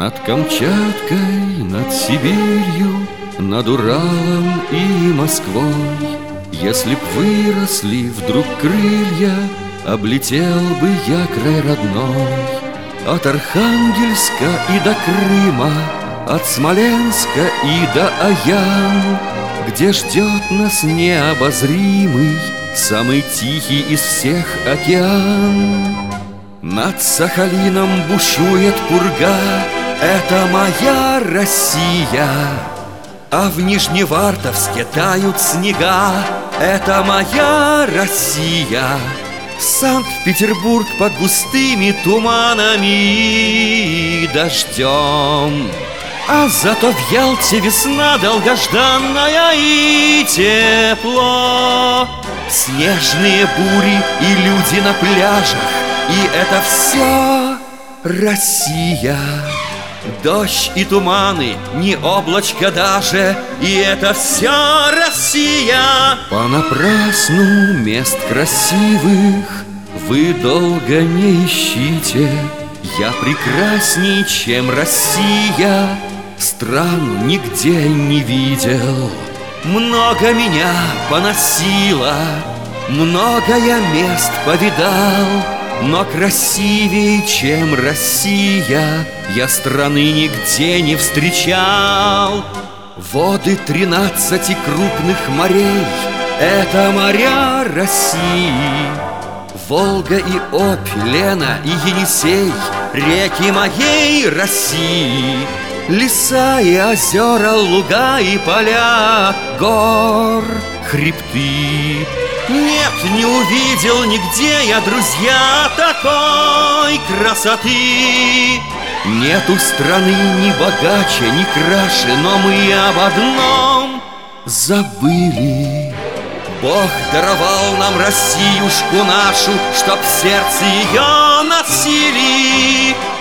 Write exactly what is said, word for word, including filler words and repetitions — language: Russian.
Над Камчаткой, над Сибирью, над Уралом и Москвой, если б выросли вдруг крылья, облетел бы я край родной. От Архангельска и до Крыма, от Смоленска и до Аян, где ждет нас необозримый, самый тихий из всех океан. Над Сахалином бушует пурга, это моя Россия. А в Нижневартовске тают снега, это моя Россия. Санкт-Петербург под густыми туманами и дождем, а зато в Ялте весна долгожданная и тепло. Снежные бури и люди на пляжах, и это все Россия. Дождь и туманы, не облачко даже, и это все Россия. Понапрасну мест красивых вы долго не ищите. Я прекрасней, чем Россия, стран нигде не видел. Много меня поносило, много я мест повидал, но красивее, чем Россия, я страны нигде не встречал. Воды тринадцати крупных морей — это моря России. Волга и Обь, Лена и Енисей — реки моей России. Леса и озера, луга и поля, гор, хребты. Нет, не увидел нигде я, друзья, такой красоты. Нету страны ни богаче, ни краше, но мы об одном забыли. Бог даровал нам Россиюшку нашу, чтоб в сердце ее носили.